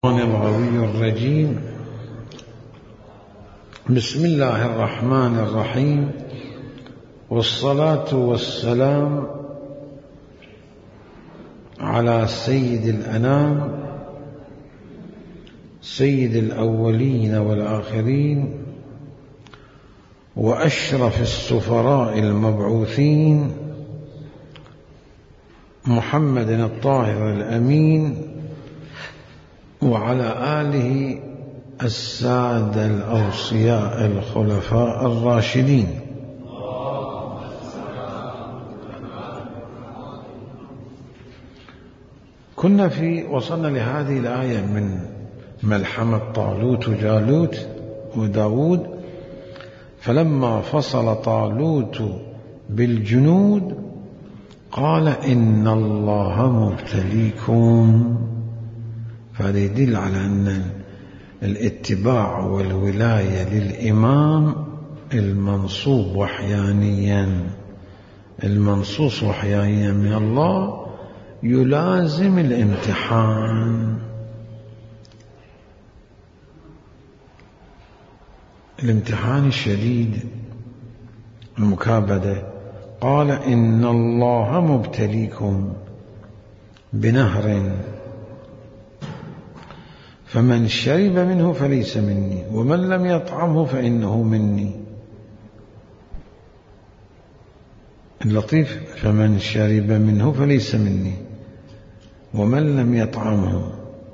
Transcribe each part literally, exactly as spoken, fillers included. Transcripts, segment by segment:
الغوي الرجيم. بسم الله الرحمن الرحيم، والصلاة والسلام على سيد الأنام سيد الأولين والآخرين وأشرف السفراء المبعوثين محمد الطاهر الأمين وعلى آله السادة الأوصياء الخلفاء الراشدين. كنا في وصلنا لهذه الآية من ملحمة طالوت وجالوت وداود. فلما فصل طالوت بالجنود قال إن الله مبتليكم. فهذا يدل على أن الاتباع والولاية للإمام المنصوب وحيانيا المنصوص وحيانيا من الله يلازم الامتحان الامتحان الشديد المكابدة. قال إن الله مبتليكم بنهر فمن شرب منه فليس مني ومن لم يطعمه فإنه مني. اللطيف فمن شرب منه فليس مني ومن لم يطعمه،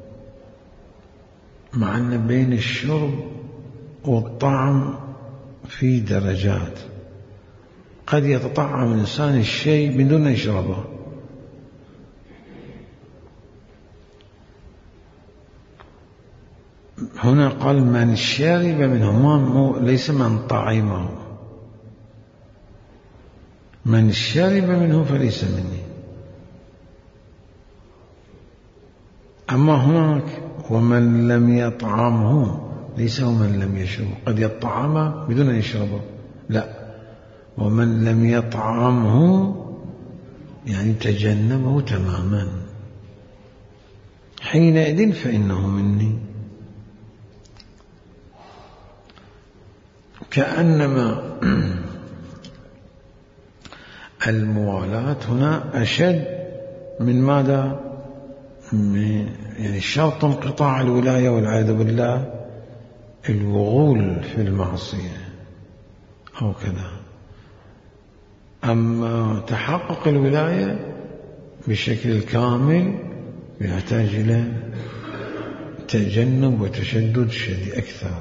مع أن بين الشرب والطعم في درجات. قد يتطعم الإنسان الشيء بدون أن يشربه، هنا قال من شرب منه، ليس من طعمه. من شرب منه فليس مني. أما هناك ومن لم يطعمه ليس ومن لم يشربه. قد يطعم بدون أن يشربه، لا، ومن لم يطعمه يعني تجنبه تماما، حينئذ فإنه مني. كأنما الموالاة هنا أشد من ماذا؟ يعني شرط انقطاع الولاية والعياذ بالله الوغول في المعصية أو كذا. أما تحقق الولاية بشكل كامل يحتاج إلى تجنب وتشدد شديد أكثر،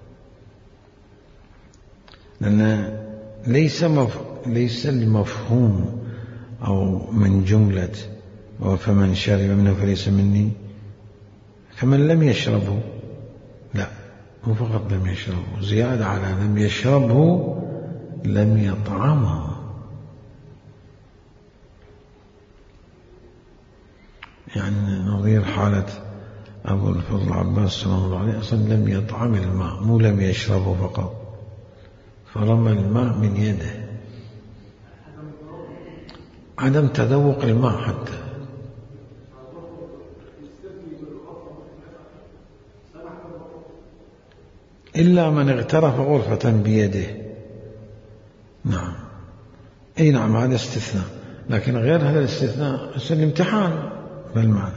لأن ليس مف... ليس المفهوم أو من جملة فمن شرب منه فليس مني فمن لم يشربه، لا، هو فقط لم يشربه، زيادة على لم يشربه لم يطعمه. يعني نظير حالة أبو الفضل العباس صلى الله عليه وسلم لم يطعم الماء، مو لم يشربه فقط، فرمى الماء من يده، عدم تذوق الماء حتى. إلا من اغترف غرفة بيده. نعم، أي نعم، هذا استثناء، لكن غير هذا الاستثناء الامتحان بالمعنى.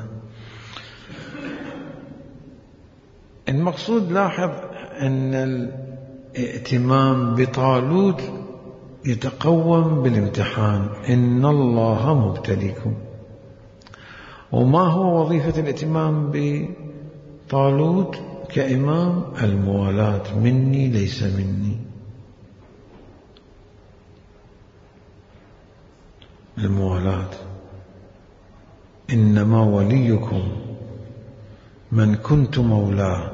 المقصود لاحظ أن الائتمام بطالوت يتقوم بالامتحان. إن الله مبتليكم. وما هو وظيفة الائتمام بطالوت كإمام؟ الموالاة، مني ليس مني، الموالاة. إنما وليكم من كنت مولاه.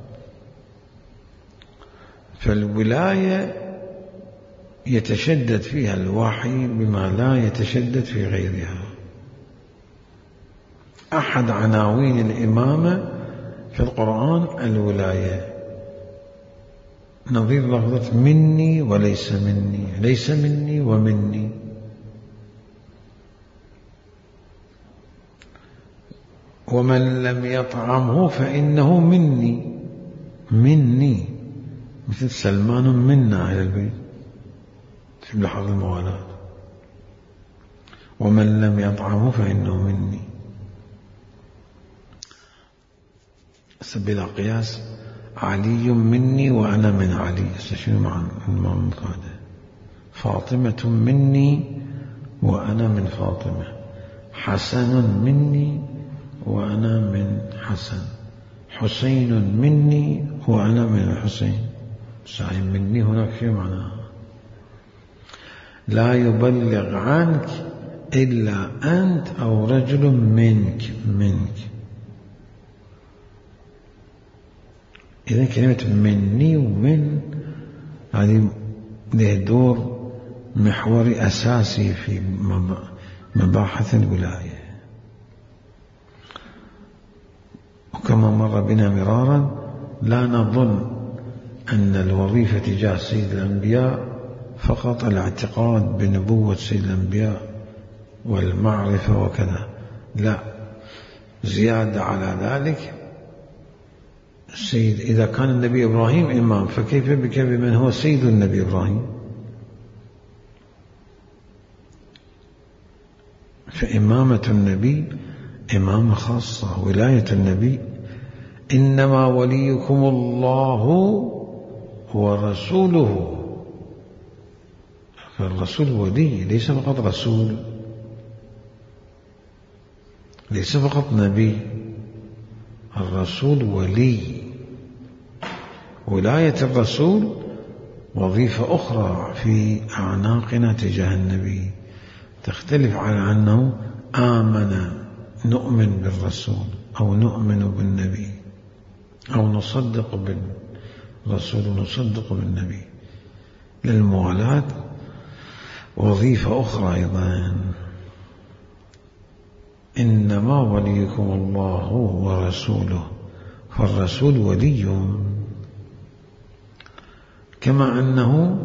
فالولاية يتشدد فيها الوحي بما لا يتشدد في غيرها. أحد عناوين الإمامة في القرآن الولاية، نظير لفظة مني وليس مني، ليس مني ومني. ومن لم يطعمه فإنه مني مني مثل سلمان منا أهل البيت في لحظ الموالاة. ومن لم يطعمه فإنه مني. بلا قياس علي مني وأنا من علي. شنو معنى المعنى هذا؟ فاطمة مني وأنا من فاطمة، حسن مني وأنا من حسن، حسين مني وأنا من الحسين. صحيح مني هناك في معنى لا يبلغ عنك إلا أنت أو رجل منك منك. إذن كلمة مني ومن هذه له دور محوري أساسي في مباحث الولاية. وكما مر بنا مرارا لا نظن أن الوظيفة تجاه سيد الأنبياء فقط الاعتقاد بنبوة سيد الأنبياء والمعرفة وكذا، لا، زيادة على ذلك السيد إذا كان النبي إبراهيم إمام فكيف بك بمن هو سيد النبي إبراهيم؟ فإمامة النبي إمامة خاصة. ولاية النبي إنما وليكم الله ورسوله. الرسول ولي، ليس فقط رسول، ليس فقط نبي، الرسول ولي. ولاية الرسول وظيفة أخرى في أعناقنا تجاه النبي تختلف على أنه آمن نؤمن بالرسول أو نؤمن بالنبي أو نصدق بالرسول ونصدق بالنبي. للموالاة وظيفة أخرى أيضا. إنما وليكم الله ورسوله، فالرسول ولي. كما أنه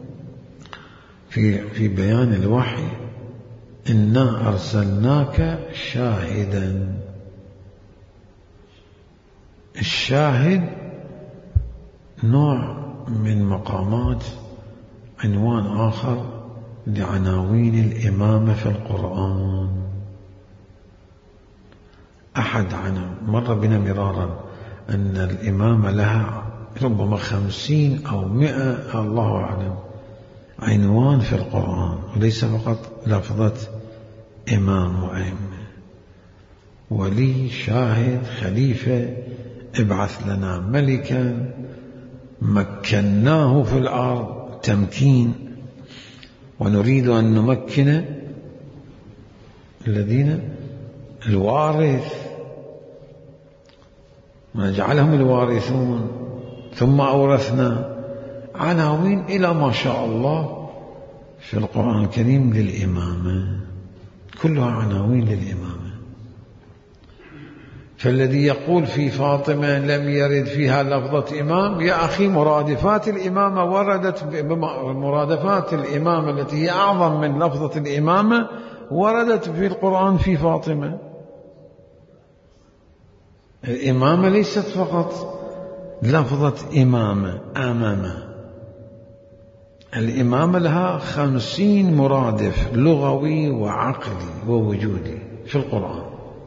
في في بيان الوحي إنا أرسلناك شاهدا. الشاهد نوع من مقامات عنوان آخر لعناوين الإمامة في القرآن. أحد عنهم مر بنا مرارا أن الإمامة لها ربما خمسين أو مئة الله أعلم عنوان في القرآن، وليس فقط لفظة إمام وأئمة. ولي، شاهد، خليفة، ابعث لنا ملكا، مكناه في الأرض تمكين، ونريد أن نمكن الذين الوارث ونجعلهم الوارثون، ثم أورثنا. عناوين إلى ما شاء الله في القرآن الكريم للإمامة، كلها عناوين للإمامة. فالذي يقول في فاطمة لم يرد فيها لفظة إمام، يا أخي مرادفات الإمامة وردت، مرادفات الإمامة التي هي أعظم من لفظة الإمامة وردت في القرآن في فاطمة. الإمامة ليست فقط لفظة إمامة أمامة، الإمامة لها خمسين مرادف لغوي وعقلي ووجودي في القرآن.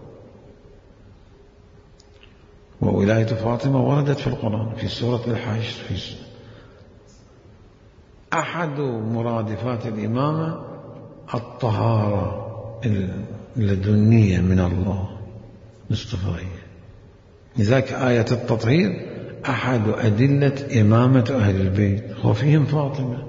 وولاية فاطمة وردت في القرآن في سورة الحشر. في أحد مرادفات الإمامة الطهارة اللدنية من الله الاصطفائية. لذلك آية التطهير أحد أدلة إمامة أهل البيت وفيهم فاطمة.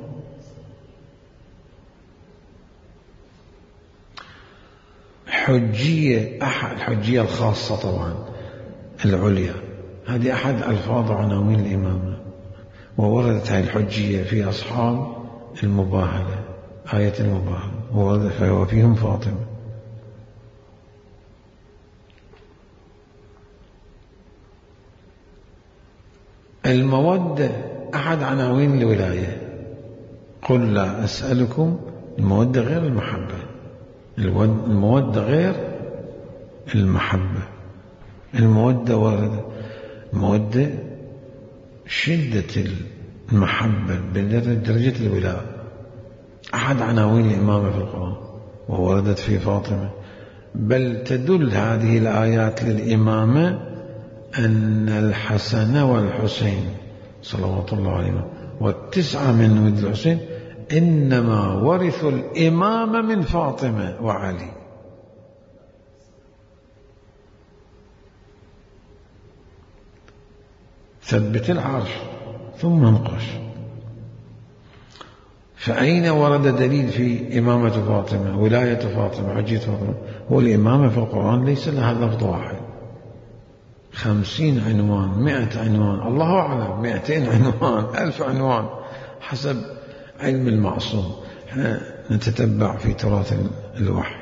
حجية، أحد الحجية الخاصة طبعا العليا، هذه أحد ألفاظ عناوين الإمامة، ووردت هذه الحجية في أصحاب المباهلة، آية المباهلة، وفيهم فاطمة. المودة أحد عناوين الولاية. قل لا أسألكم، المودة غير المحبة، المودة غير المحبة. المودة وردت، المودة شدة المحبة بدرجة الولاء. أحد عناوين الإمامة في القرآن ووردت في فاطمة، بل تدل هذه الآيات للإمامة أن الحسن والحسين صلوات الله عليهما والتسعة من ولد الحسين إنما ورثوا الإمامة من فاطمة وعلي. ثبت العرش ثم انقش. فأين ورد دليل في إمامة فاطمة، ولاية فاطمة، حجية فاطمة؟ هو الإمامة في القرآن ليس لها لفظ واحد، خمسين عنوان، مئة عنوان، الله أعلم، مئتين عنوان، ألف عنوان، حسب علم المعصوم. نتتبع في تراث الوحي،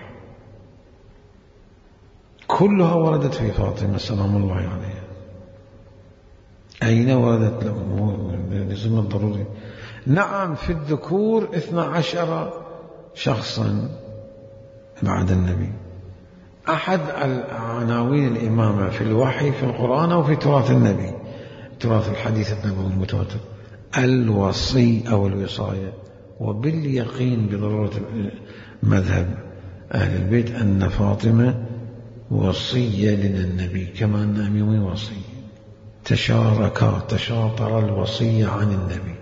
كلها وردت في فاطمة سلام الله عليها. أين وردت لازم الضروري؟ نعم في الذكور اثنى عشر شخصا بعد النبي. أحد عناوين الإمامة في الوحي في القرآن أو في تراث النبي، تراث الحديث النبوي المتواتر، الوصي أو الوصاية. وباليقين بضرورة مذهب أهل البيت أن فاطمة وصية لنا النبي كما أن أمي وصي، تشاركا تشاطر الوصية عن النبي.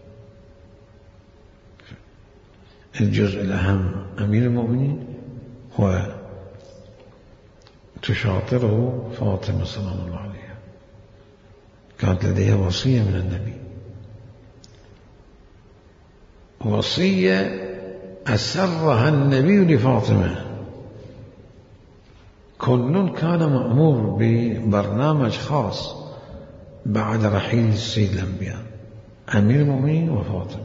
الجزء الأهم أمير المؤمنين وتشاطره فاطمة سلام الله عليها، كانت لديها وصية من النبي، وصية أسرها النبي لفاطمة. كل كان مأمور ببرنامج خاص بعد رحيل السيد الأنبياء، أمير المؤمنين وفاطمة.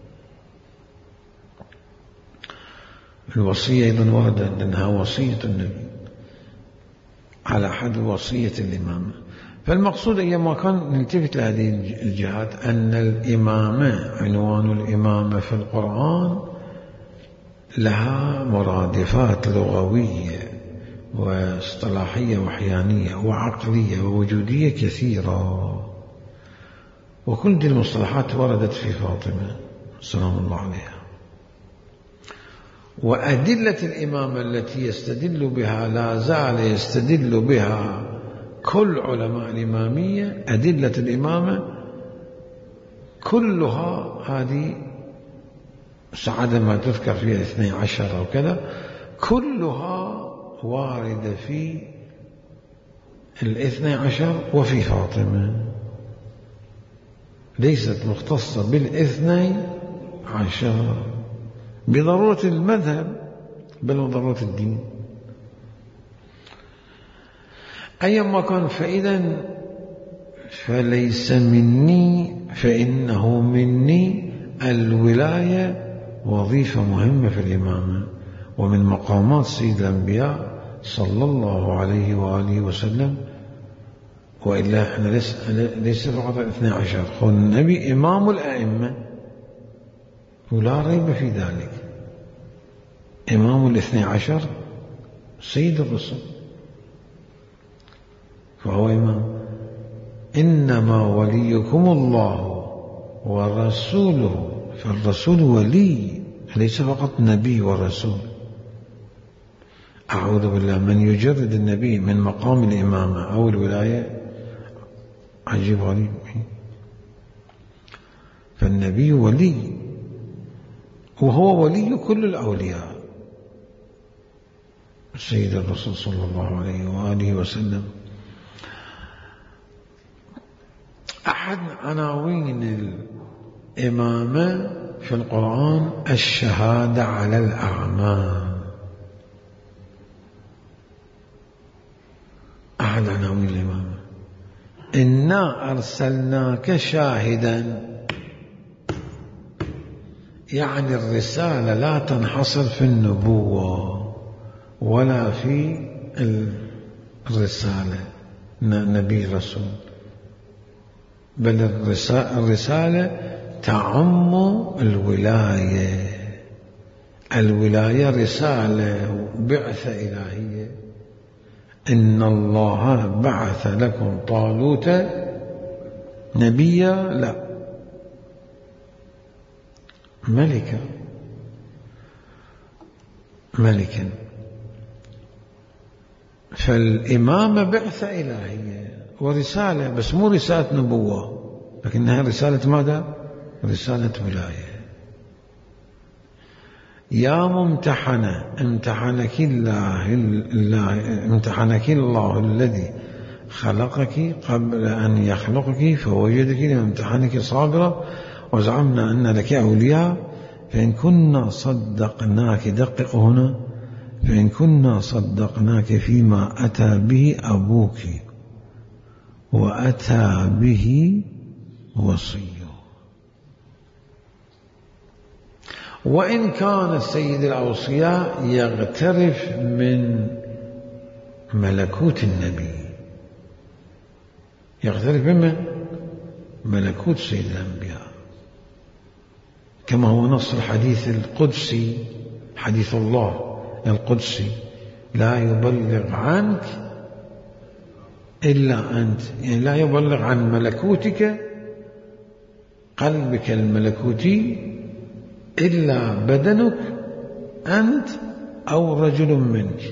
الوصية أيضا وردت أنها وصية النبي على حد وصية الإمامة. فالمقصود أيما كان نلتفت لهذه الجهات أن الإمامة، عنوان الإمامة في القرآن لها مرادفات لغوية واصطلاحية وحيانية وعقلية ووجودية كثيرة، وكل دي المصطلحات وردت في فاطمة سلام الله عليها. وأدلة الإمامة التي يستدل بها لا زال يستدل بها كل علماء الإمامية، أدلة الإمامة كلها هذه سعادة ما تذكر فيها اثني عشر أو كذا، كلها واردة في الاثني عشر وفي فاطمة، ليست مختصة بالاثني عشر بضرورة المذهب بل وضرورة الدين. أيما كان فإذا فليس مني فإنه مني. الولاية وظيفة مهمة في الإمامة، ومن مقامات سيد الأنبياء صلى الله عليه وآله وسلم. وإلا احنا ليس, ليس فقط الاثنى عشر، هو النبي إمام الأئمة ولا ريب في ذلك، إمام الاثنى عشر سيد الرسل، فهو إمام. إنما وليكم الله ورسوله، فالرسول ولي ليس فقط نبي ورسول. أعوذ بالله، من يجرد النبي من مقام الإمامة أو الولاية عجيب غريب. فالنبي ولي، وهو ولي كل الأولياء سيد الرسول صلى الله عليه وآله وسلم. أحد عناوين الإمامة في القرآن الشهادة على الأعمال، أحد عناوين الإمامة. إنا أرسلناك شاهدا، يعني الرسالة لا تنحصر في النبوة ولا في الرسالة نبي رسول، بل الرسالة تعم الولاية. الولاية رسالة بعثة إلهية. إن الله بعث لكم طالوت نبيا، لا، ملكا ملكا. فالإمامة بعثة إلهية ورسالة، بس مو رسالة نبوة، لكنها رسالة ماذا؟ رسالة ولاية. يا ممتحنة امتحنك الله, الله امتحنك الله الذي خلقك قبل أن يخلقك فوجدك لامتحنك صابرة وزعمنا أن لك أولياء فإن كنا صدقناك، دقق هنا، فإن كنا صدقناك فيما أتى به أبوك وأتى به وصيه، وإن كان سيد الأوصياء يغترف من ملكوت النبي، يغترف من ملكوت سيد الأنبياء، كما هو نص الحديث القدسي، حديث الله القدسي: لا يبلغ عنك إلا أنت، يعني لا يبلغ عن ملكوتك قلبك الملكوتي إلا بدنك أنت أو رجل منك.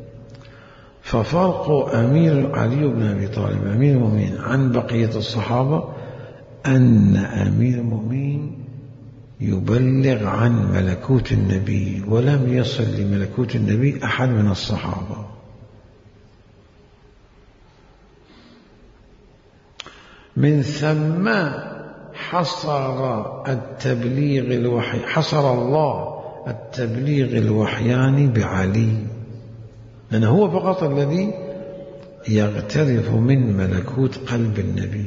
ففرق أمير علي بن أبي طالب أمير المؤمنين عن بقية الصحابة أن أمير المؤمنين يبلغ عن ملكوت النبي، ولم يصل لملكوت النبي أحد من الصحابة. من ثم حصر التبليغ الوحي حصر الله التبليغ الوحياني بعلي، لأنه هو فقط الذي يغترف من ملكوت قلب النبي.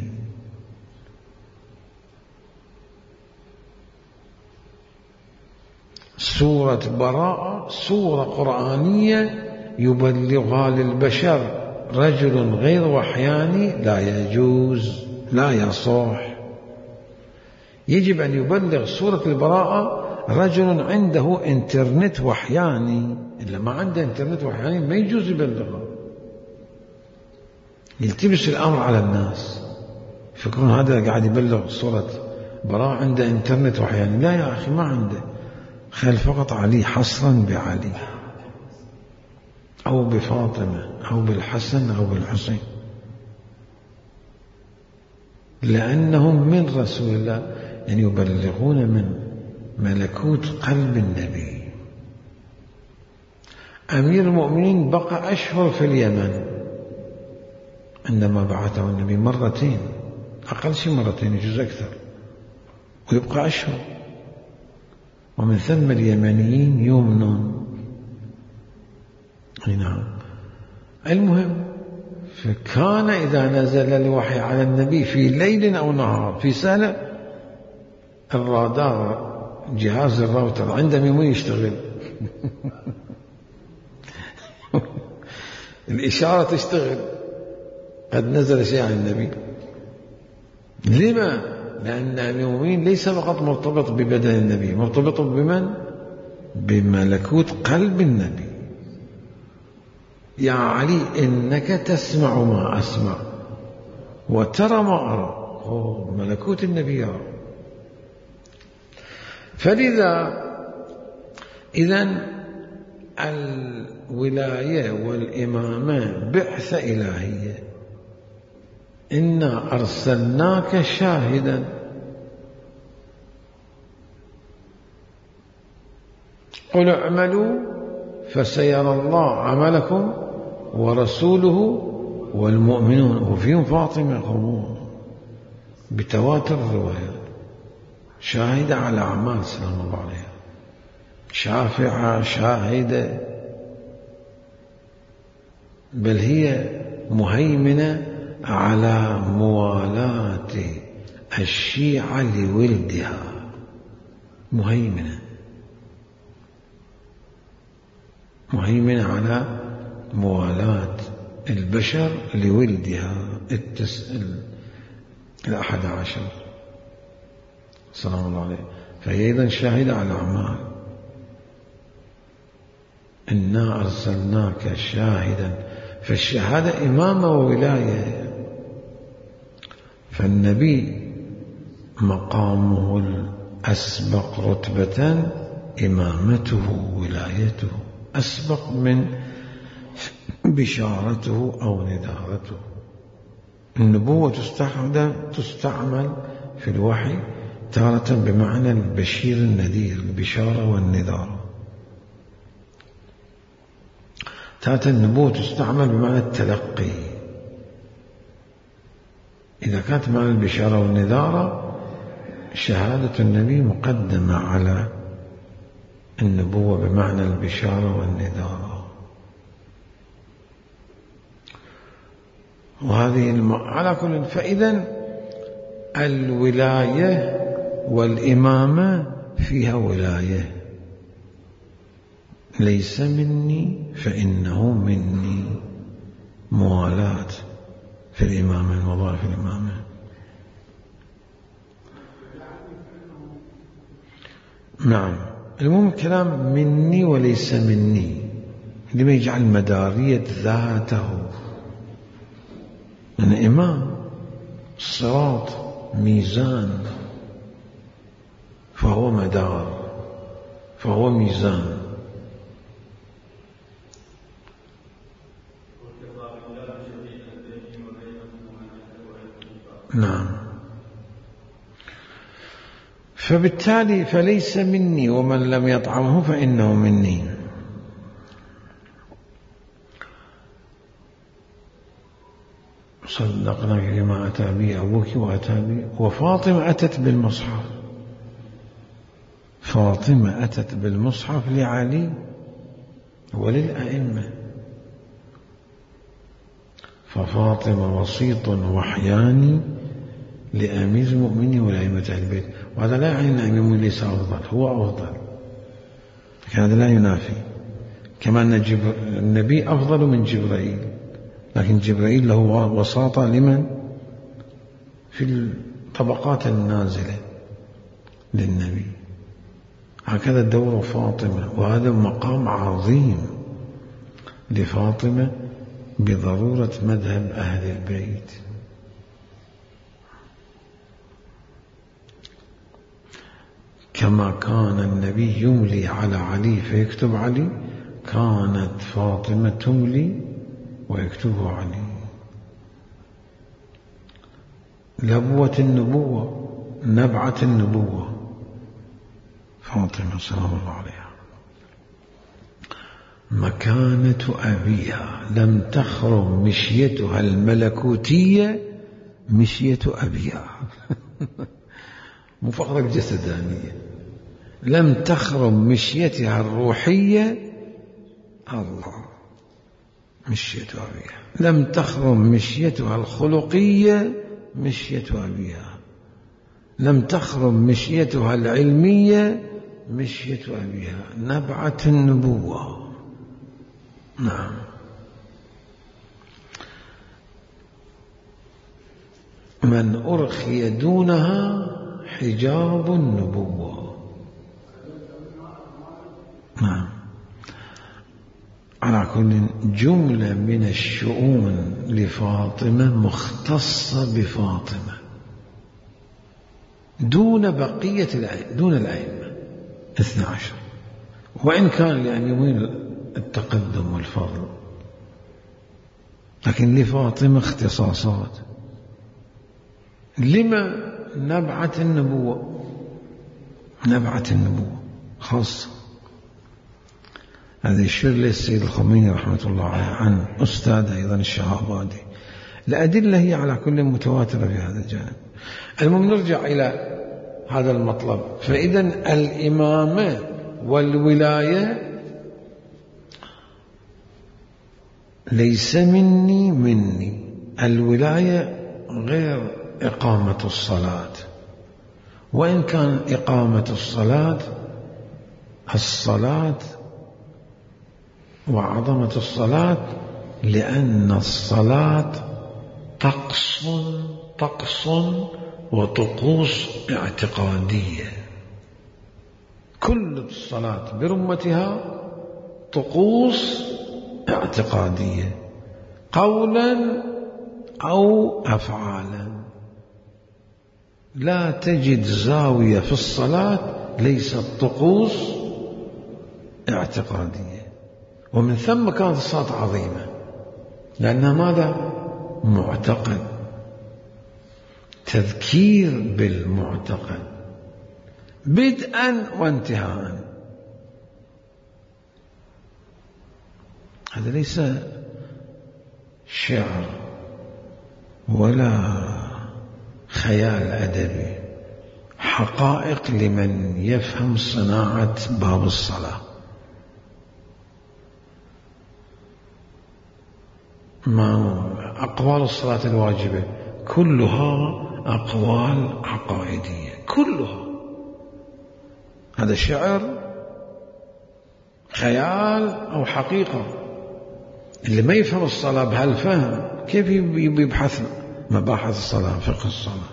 سورة براءة سورة قرآنية يبلغها للبشر رجل غير وحياني، لا يجوز، لا يصح. يجب أن يبلغ سورة البراءة رجل عنده انترنت وحياني، إلا ما عنده انترنت وحياني ما يجوز يبلغها. يلتبس الأمر على الناس، يفكرون هذا قاعد يبلغ سورة براءة عنده انترنت وحياني. لا يا أخي، ما عنده، خل فقط علي، حصرا بعلي أو بفاطمة أو بالحسن أو بالحسين، لأنهم من رسول الله، يعني يبلغون من ملكوت قلب النبي. أمير المؤمنين بقى أشهر في اليمن عندما بعثه النبي، مرتين، أقل شيء مرتين، يجوز أكثر، ويبقى أشهر. ومن ثم اليمنيين يمنون. نعم. المهم، فكان إذا نزل الوحي على النبي في ليل أو نهار، في سنة، الرادار، جهاز الراوتر عندما يوم يشتغل الإشارة تشتغل، قد نزل شيء عن النبي. لما؟ لأن المؤمن ليس فقط مرتبط ببدن النبي، مرتبط بمن؟ بملكوت قلب النبي. يا علي إنك تسمع ما أسمع وترى ما أرى، أوه، ملكوت النبي يرى. فلذا إذن الولاية والإمامة بعثة إلهية. إنا أرسلناك شاهدا، قل اعملوا فسيرى الله عملكم ورسوله والمؤمنون، وفيهم فاطمة قومون بتواتر الروايات، شاهدة على أعمال سلام الله عليها، شافعة، شاهدة، بل هي مهيمنة على موالاة الشيعة لولدها، مهيمنة مهيمنة على موالاة البشر لولدها التسأل الأحد عشر سلام الله عليه. فهي أيضا شاهدة على أعمال. إنا أرسلناك شاهدا فالشهادة إمامة وولاية. فالنبي مقامه الأسبق رتبة إمامته ولايته، أسبق من بشارته أو ندارته. النبوة تستعمل في الوحي تارة بمعنى البشير النذير، البشارة والنذارة. تارة النبوة تستعمل بمعنى التلقي. إذا كانت معنى البشارة والنذارة شهادة النبي مقدمة على النبوة بمعنى البشارة والنذارة. وهذه الم... على كل، فإذا الولاية والإمامة فيها ولاية، ليس مني فإنه مني، موالاة في الإمامة، المضار في الإمامة. نعم، المهم كلام مني وليس مني لما يجعل مدارية ذاته. أنا إمام، الصراط ميزان، فهو مدار، فهو ميزان. نعم، فبالتالي فليس مني ومن لم يطعمه فإنه مني. صدقناك بما أتى به أبوك وأتى به. وفاطمة أتت بالمصحف، فاطمة أتت بالمصحف لعلي وللأئمة، ففاطمة وسيط وحياني لأمير المؤمنين والأئمة أهل البيت. وهذا لا يعني أن أمير المؤمنين ليس أفضل، هو أفضل، لكن هذا لا ينافي. كما أن النبي أفضل من جبرائيل، لكن جبرائيل له وساطة لمن؟ في الطبقات النازلة للنبي. هكذا دور فاطمة، وهذا مقام عظيم لفاطمة بضرورة مذهب أهل البيت. كما كان النبي يملي على علي فيكتب علي، كانت فاطمة تملي ويكتبه علي. لبوة النبوة، نبعة النبوة فاطمة سلام الله عليها. مكانة أبيها لم تخرم مشيتها الملكوتية مشية أبيها مو فقط الجسدانية، لم تخرم مشيتها الروحية، الله مشية أبيها، لم تخرم مشيتها الخلقية مشية أبيها، لم تخرم مشيتها العلمية مشية أبيها، نبعة النبوة. نعم، من أرخي دونها حجاب النبوة. نعم، على كل جملة من الشؤون لفاطمة مختصة بفاطمة دون بقية الأئمة، دون الأئمة اثنى عشر، وإن كان لأمير التقدم والفضل، لكن لفاطمة اختصاصات. لما؟ نبعة النبوة، نبعة النبوة خاصة. هذا يشير له السيد الخميني رحمة الله عليه عن أستاذ أيضا الشهابادي. الأدلة هي على كل متواترة في هذا الجانب. المهم نرجع إلى هذا المطلب. فإذا الإمامة والولاية ليس مني مني. الولاية غير إقامة الصلاة، وإن كان إقامة الصلاة الصلاة وعظمة الصلاة، لأن الصلاة طقس طقس وطقوس اعتقادية. كل الصلاة برمتها طقوس اعتقادية، قولا أو أفعالا. لا تجد زاوية في الصلاة ليست طقوس اعتقادية، ومن ثم كانت الصلاة عظيمة لأنها ماذا؟ معتقد، تذكير بالمعتقد بدءا وانتهاء. هذا ليس شعر ولا خيال أدبي، حقائق لمن يفهم صناعة باب الصلاة. ما أقوال الصلاة الواجبة كلها أقوال عقائدية، كلها. هذا شعر، خيال أو حقيقة. اللي ما يفهم الصلاة بهالفهم كيف يبحث مباحث الصلاة، فقه الصلاة،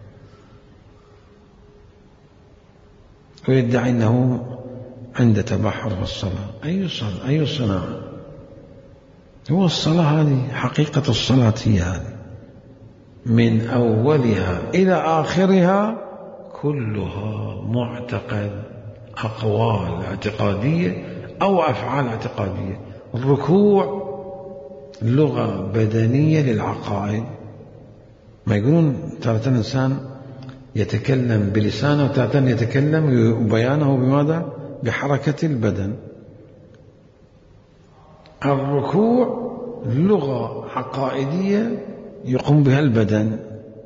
ويدعي أنه عنده تبحر في الصلاة؟ أي صلاة؟ أي صناعة؟ هو الصلاة هذه حقيقة الصلاة، هي هذه من أولها إلى آخرها كلها معتقد، أقوال اعتقادية أو أفعال اعتقادية. الركوع لغة بدنية للعقائد. ما يقولون تارة الإنسان يتكلم بلسانه وتارة يتكلم بيانه بماذا؟ بحركة البدن. الركوع لغة عقائدية يقوم بها البدن،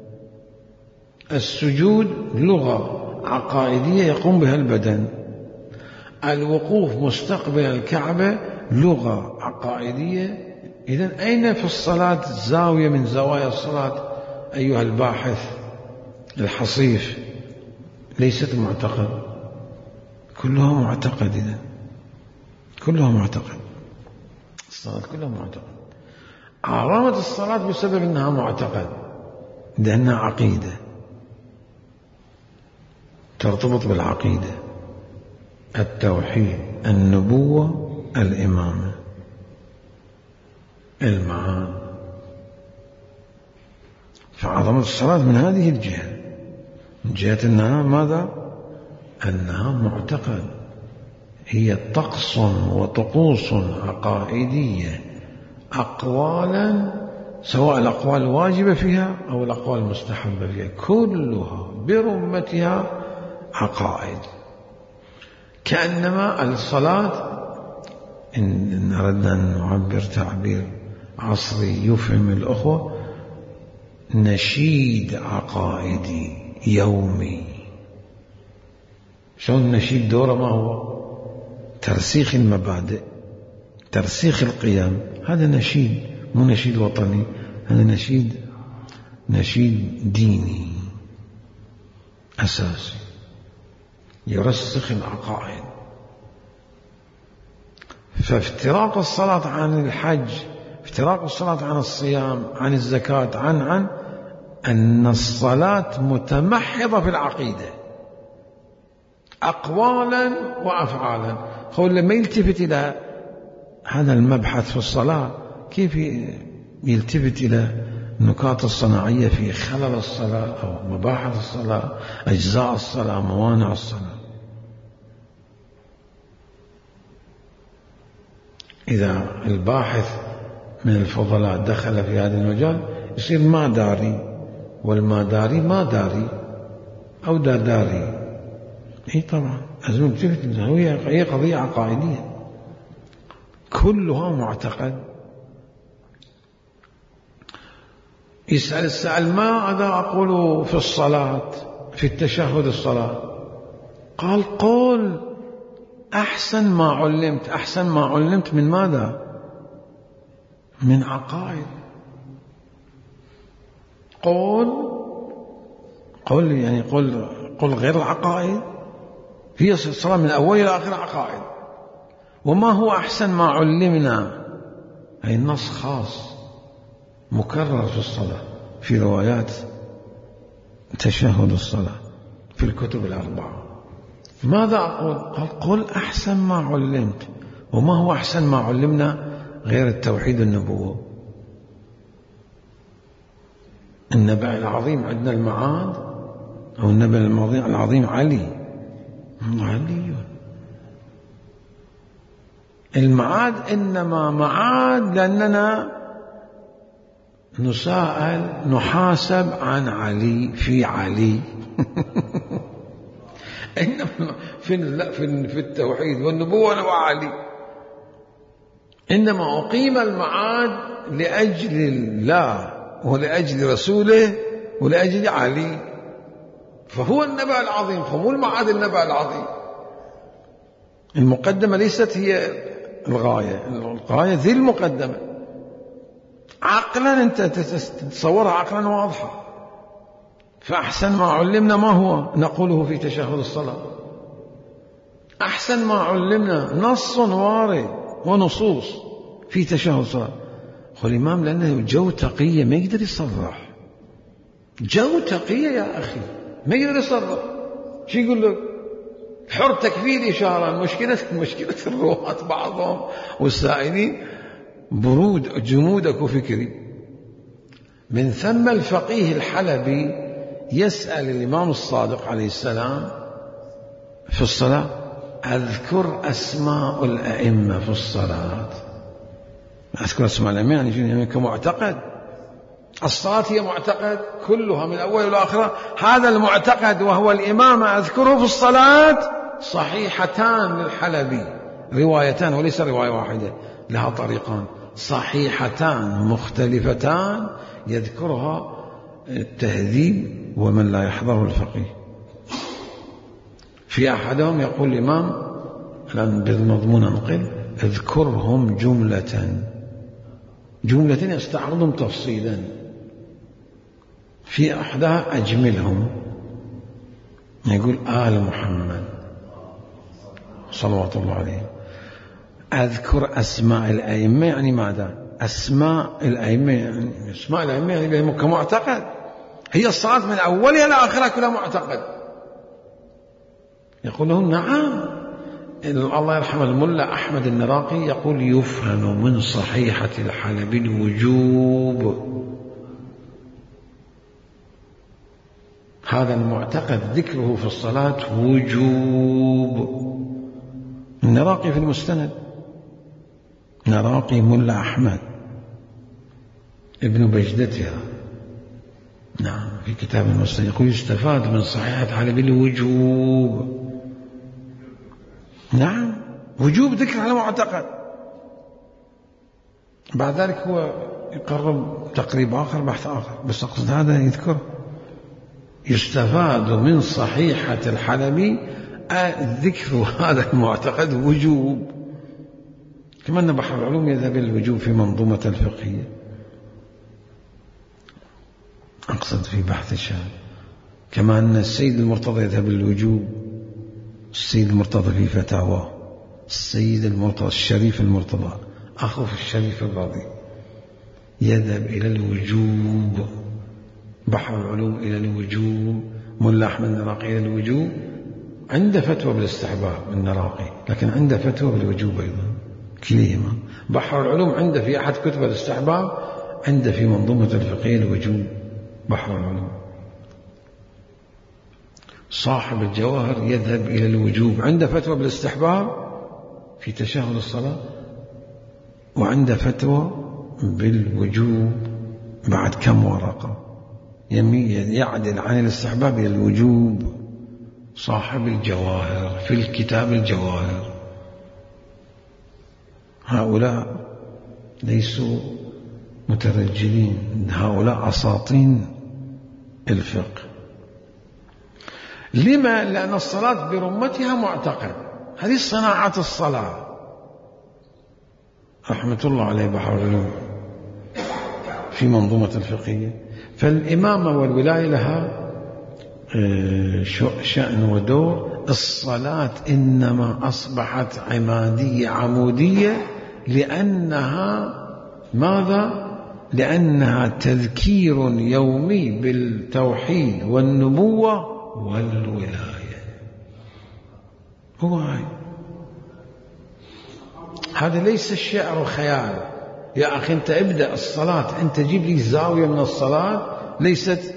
السجود لغة عقائدية يقوم بها البدن، الوقوف مستقبل الكعبة لغة عقائدية. إذن أين في الصلاة زاوية من زوايا الصلاة أيها الباحث الحصيف ليست معتقد؟ كلها معتقد. إذن كلها معتقد، الصلاة كلها معتقد. عرامة الصلاة بسبب أنها معتقد، لأنها عقيدة ترتبط بالعقيدة، التوحيد، النبوة، الإمامة، المعاني. فعظمة الصلاة من هذه الجهة، من جهة أنها ماذا؟ أنها معتقد، هي طقس وطقوس عقائدية، أقوالا، سواء الأقوال الواجبة فيها أو الأقوال المستحبة فيها، كلها برمتها عقائد. كأنما الصلاة، إن أردنا أن نعبر تعبير عصري يفهم الأخوة، نشيد عقائدي يومي. شلون النشيد دوره ما هو؟ ترسيخ المبادئ، ترسيخ القيم. هذا نشيد، مو نشيد وطني، هذا نشيد نشيد ديني أساسي يرسخ العقائد. فافتراق الصلاة عن الحج، افتراق الصلاة عن الصيام، عن الزكاة، عن عن أن الصلاة متمحضة في العقيدة أقوالا وأفعالا. قول لما يلتفت إلى هذا المبحث في الصلاة كيف يلتفت إلى النكات الصناعية في خلل الصلاة أو مباحث الصلاة، أجزاء الصلاة، موانع الصلاة. إذا الباحث من الفضلاء دخل في هذا المجال يصير ما داري، والما داري ما داري أو دا داري. إيه طبعا لازم نلتفت، هي قضية عقائدية كلها معتقد. يسأل السائل ماذا أقول في الصلاة في التشهد الصلاة؟ قال قل أحسن ما علمت. أحسن ما علمت من ماذا؟ من عقائد. قل قل يعني قل قل غير العقائد. هي الصلاة من أول إلى آخر عقائد. وما هو أحسن ما علمنا؟ أي نص خاص مكرر في الصلاة في روايات تشهد الصلاة في الكتب الأربعة. ماذا أقول؟ قال قل أحسن ما علمت. وما هو أحسن ما علمنا غير التوحيد والنبوة؟ النبأ العظيم عندنا المعاد، أو النبأ العظيم علي. علي المعاد إنما معاد لأننا نسأل نحاسب عن علي في علي. إنما في في التوحيد والنبوة وعلي، إنما أقيم المعاد لأجل الله ولأجل رسوله ولأجل علي، فهو النبأ العظيم، فمو المعاد النبأ العظيم. المقدمة ليست هي الغاية، الغاية ذي المقدمة. عقلا أنت تتصورها عقلا واضحة، فأحسن ما علمنا ما هو نقوله في تشهد الصلاة. أحسن ما علمنا نص وارد ونصوص في تشهد الصلاة. والإمام لأنه جو تقية ما يقدر يصرح، جو تقية يا أخي ما يقدر يصرح. شو يقول لك؟ حر تكفير إشارة. مشكلة مشكلة الرواة بعضهم والسائلين برود جمودك وفكري. من ثم الفقيه الحلبي يسأل الإمام الصادق عليه السلام في الصلاة: أذكر أسماء الأئمة في الصلاة. أذكر أسماء الأئمة يعني كمعتقد. الصلاة هي معتقد كلها من أول إلى آخرها. هذا المعتقد وهو الإمامة أذكره في الصلاة صحيحتان للحلبي، روايتان وليس رواية واحدة، لها طريقان صحيحتان مختلفتان يذكرها التهذيب ومن لا يحضره الفقيه. في أحدهم يقول الإمام الآن بالمضمون أنقل: اذكرهم جملة، جملة يستعرضهم تفصيلا. في أحدها أجملهم، يقول آل محمد صلوات الله عليه. أذكر أسماء الأئمة يعني ماذا؟ أسماء الأئمة يعني أسماء الأئمة يعني كمعتقد. هي الصلاة من أولها إلى آخرها كلها معتقد. يقول لهم نعم. الله يرحم الملا أحمد النراقي يقول: يفهم من صحيحة الحلبي الوجوب. هذا المعتقد ذكره في الصلاة وجوب. النراقي في المستند، نراقي ملا أحمد ابن بجدتها، نعم، في كتاب المستند يقول: يستفاد من صحيحة الحلبي الوجوب. نعم، وجوب ذكر على معتقد. بعد ذلك هو يقرب تقريب آخر، بحث آخر، بس أقصد هذا يذكر: يستفاد من صحيحة الحلبي ذكر هذا المعتقد وجوب. كما أن بحر العلوم يذهب الوجوب في منظومة الفقهية، أقصد في بحث الشام. كما أن السيد المرتضى يذهب الوجوب، السيد المرتضى في فتاواه، السيد المرتضى الشريف المرتضى أخو الشريف الراضي يذهب إلى الوجوب. بحر العلوم إلى الوجوب، ملا أحمد النراقي إلى الوجوب. عنده فتوى بالاستحباب النراقي، لكن عنده فتوى بالوجوب أيضا، كليهما. بحر العلوم عنده في أحد كتب الاستحباب، عنده في منظومة الفقهية الوجوب. بحر العلوم. صاحب الجواهر يذهب إلى الوجوب، عنده فتوى بالاستحباب في تشهد الصلاة، وعنده فتوى بالوجوب بعد كم ورقة، يعدل عن الاستحباب إلى الوجوب. صاحب الجواهر في الكتاب الجواهر. هؤلاء ليسوا مترجلين، هؤلاء أساطين الفقه. لما؟ لأن الصلاة برمتها معتقد. هذه صناعة الصلاة. رحمة الله عليه بحر العلوم في منظومة الفقهية. فالإمامة والولاية لها شأن ودور. الصلاة إنما أصبحت عمادية عمودية لأنها ماذا؟ لأنها تذكير يومي بالتوحيد والنبوة والولاية. هو هاي. هذا ليس الشعر وخيال. يا أخي أنت ابدأ الصلاة، أنت جيب لي زاوية من الصلاة ليست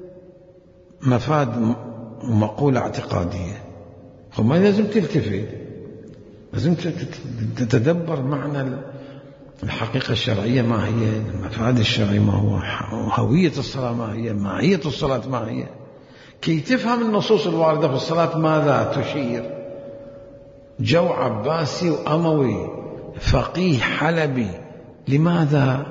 مفاد ومقولة اعتقادية. فما لازم تلتفت، لازم تتدبر معنى الحقيقة الشرعية ما هي، المفاد الشرعي ما هو، هوية الصلاة ما هي، ماهية الصلاة ما هي، كي تفهم النصوص الواردة في الصلاة ماذا تشير. جو عباسي وأموي فقيه حلبي، لماذا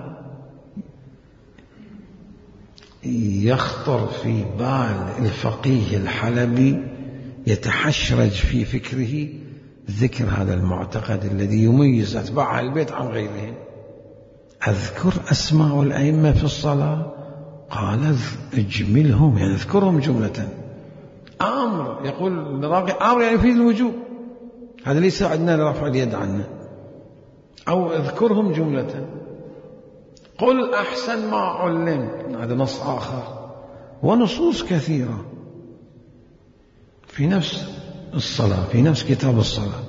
يخطر في بال الفقيه الحلبي يتحشرج في فكره ذكر هذا المعتقد الذي يميز أتباع البيت عن غيرهم؟ أذكر أسماء الأئمة في الصلاة، قال اجملهم، يعني اذكرهم جملة. أمر، يقول الراقي أمر يعني يفيد الوجوب، هذا ليس عندنا لرفع اليد عنه. أو اذكرهم جملة. قل أحسن ما علم، هذا نص آخر، ونصوص كثيرة في نفس الصلاة، في نفس كتاب الصلاة.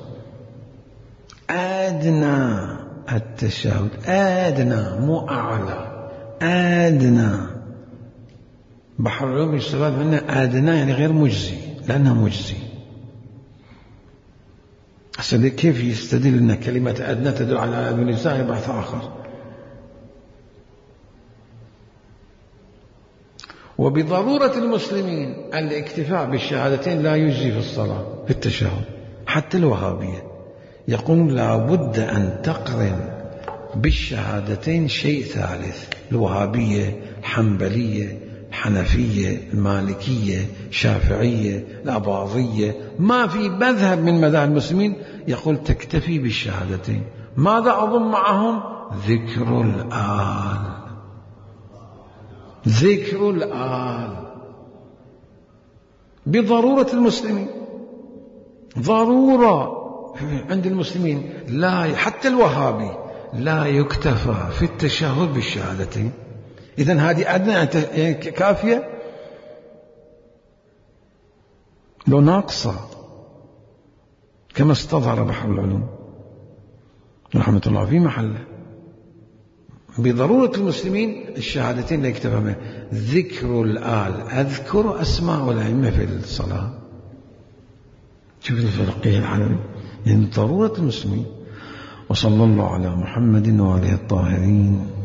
أدنى التشهد، أدنى مو أعلى، أدنى. بحر العلوم يستفاد منه أدنى يعني غير مجزي، لأنها مجزي. أصل كيف يستدل أن كلمة أدنى تدل على النساء؟ بحث آخر. وبضرورة المسلمين الاكتفاء بالشهادتين لا يجزي في الصلاة في التشهد. حتى الوهابية يقول لا بد أن تقرن بالشهادتين شيء ثالث. الوهابية، الحنبلية، الحنفية، المالكية، الشافعية، الأباضية، ما في مذهب من مذاهب المسلمين يقول تكتفي بالشهادتين. ماذا أضم معهم؟ ذكر الآل، ذكر الآل بضرورة المسلمين، ضرورة عند المسلمين. لا، حتى الوهابي لا يكتفى في التشهد بالشهادتين. إذن هذه أدنى كافية لو ناقصة، كما استظهر بحر العلوم رحمة الله في محله. بضرورة المسلمين الشهادتين لا يكتفى منه. ذكر الآل، أذكر أسماء الأئمة في الصلاة. شوف الفقيه الحلبي، يعني ضرورة المسلمين. وصلى الله على محمد وآله الطاهرين.